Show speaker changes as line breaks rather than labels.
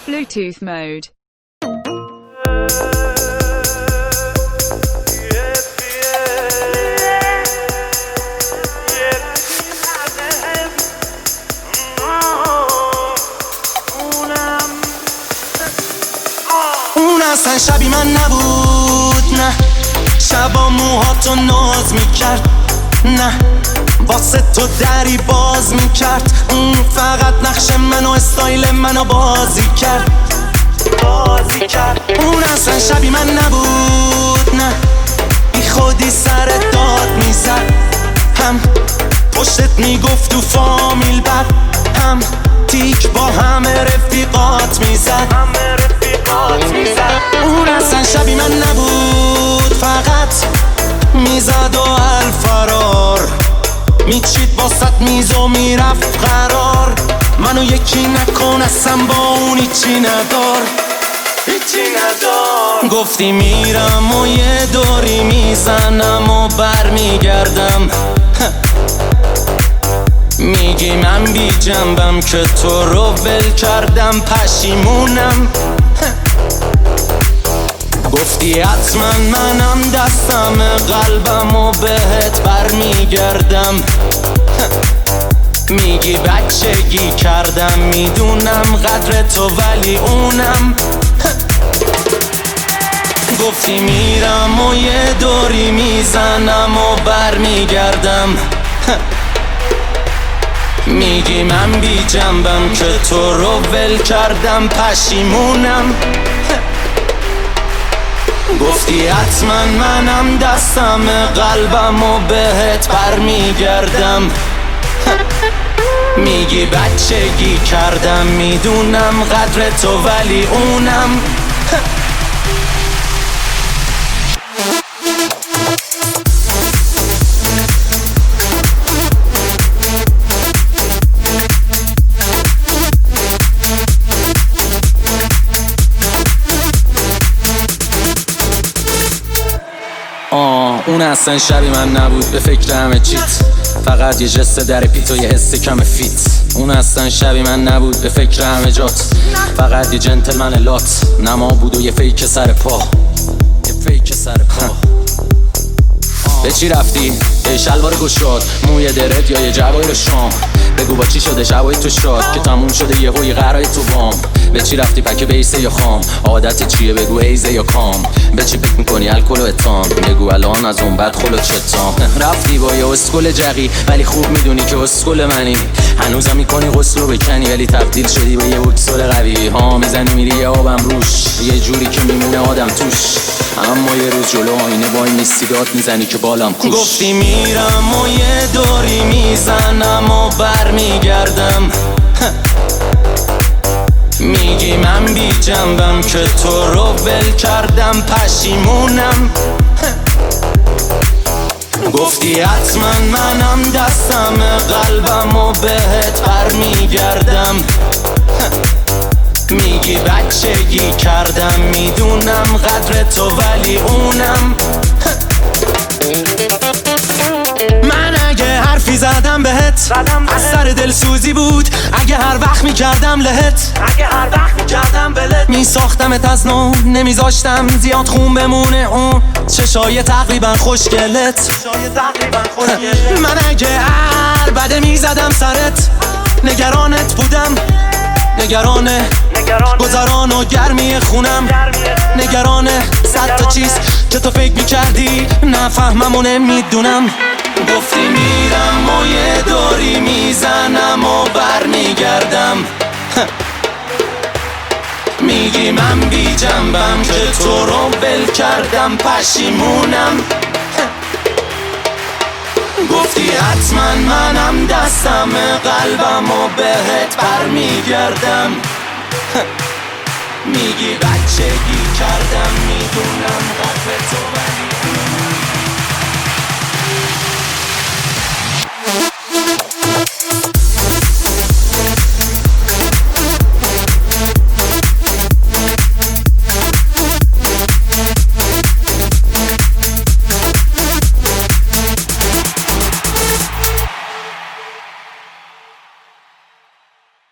Bluetooth mode.
اون اصلا شبی من نبود، نه. شبا موهاتو ناز میکرد، نه. واسه تو دری باز میکرد. اون فقط نقش منو استایل منو بازی کرد. اون اصلا شبی من نبود، نه. بی خودی سر داد میزد، هم پشتت میگفت تو فامیل بد، هم تیک با همه رفیقات میزد. اون اصلا شبی من نبود، فقط میزد و الفرار میچید باست میز و میرفت قرار. منو یکی نکن اصلا با اون هیچی ندار. گفتی میرم و یه دوری میزنم و بر میگردم. میگی من بی جنبم که تو رو ول کردم، پشیمونم. گفتی حتما منم دستم قلبم و بهت بر میگردم. میگی بچگی کردم، میدونم قدر تو ولی اونم. گفتی میرم و یه دوری میزنم و بر میگردم. میگی من بی جنبم که تو رو ول کردم، پشیمونم. گفتی حتما منم دستم قلبم و بهت بر میگردم. میگی بچگی کردم، میدونم قدر تو ولی اونم. اون اصلا شبی من نبود، به فکر همه چیت، فقط یه جست در پیت و یه حس کم فیت. اون اصلا شبی من نبود، به فکر همه جات، فقط یه جنتلمن لات. نما بود و یه فیک سر پا، به چی رفتی؟ یه شلوار گشاد، موی درت یا یه جوای رو شام. بگو با چی شده شبای تو شاد که تموم شده یه هوی قرای تو بام. به چی رفتی پک بیسه یا خام؟ عادت چیه بگو ایزه یا کام؟ به چی فکر میکنی الکل و اتام؟ بگو الان از اون بعد خلوت شتام. رفتی با یه اسکل جقی ولی خوب میدونی که اسکل منی. هنوزم میکنی غسل رو بکنی ولی تبدیل شدی به یه اکسل قوی. ها میزنی میری یه آبم روش، یه جوری که میمونه آدم توش. اما یه روز جلو آینه وای میستی داد میزنی که بالم کوش. گفتی میرم و یه دوری میزنم و بر میگردم. میگی من بی جنبم که تو رو ول کردم، پشیمونم. گفتی حتما منم دستم قلبم و بهت بر میگردم. میگی بچگی کردم، میدونم قدر تو ولی اونم. من اگه حرفی زدم بهت از سر دلسوزی بود. اگه هر وقت میکردم لهت، میساختمت از نو، نمیذاشتم زیاد خون بمونه اون چشای تقریبا خوشگلت. من اگه هر بده میزدم سرت، نگرانت بودم، نگران گذران و گرمی خونم، نگران صد تا چیز که تو فکر میکردی نفهمم و نمیدونم. گفتی میرم و یه دوری میزنم و بر میگردم. میگی من بی جنبم که تو رو ول کردم، پشیمونم. گفتی حتما منم دستم قلبم و بهت بر میگردم. میگی بچگی کردم، میدونم قدر تو ولی